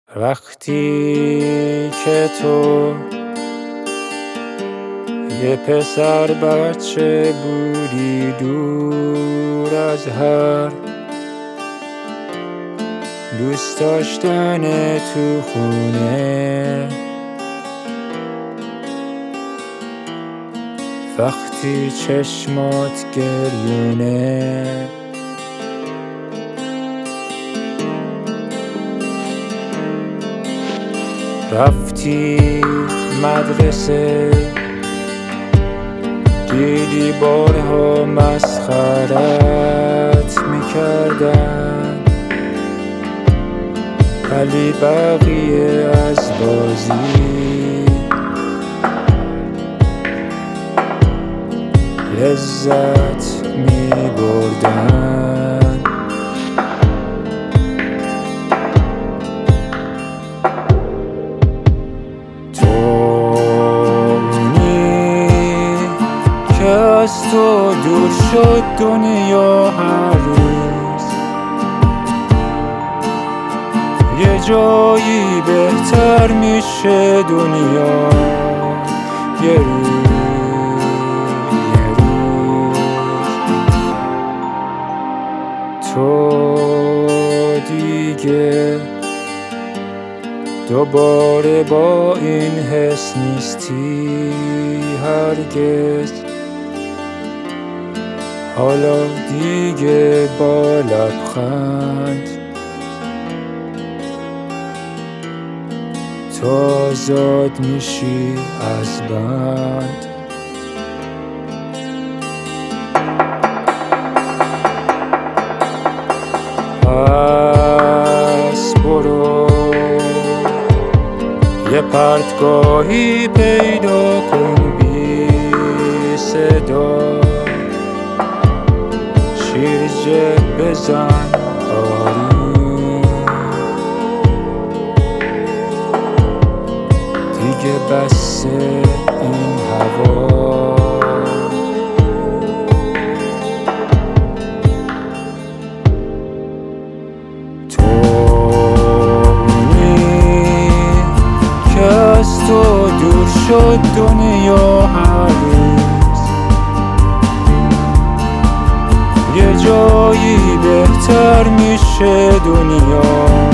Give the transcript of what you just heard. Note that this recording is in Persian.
وقتی که تو یه پسر بچه بودی دور از هر دوست داشتن تو خونه، وقتی چشمات گریونه، رفتی مدرسه دیدی بارها مسخرت میکردن، ولی بقیه از بازی لذت میبردن. از تو دور شد دنیا هر روز یه جایی بهتر میشه، دنیا یه روز تو دیگه دوباره با این حس نیستی هرگز، حالا دیگه با لبخند تو آزاد میشی از بند. پس برو یه پرتگاهی پیدا کن بی صدا، شیرجه بزن آروم، دیگه بس این هوا. تو اونی که از تو دور شد دنیا هر روز یه جایی بهتر میشه، دنیا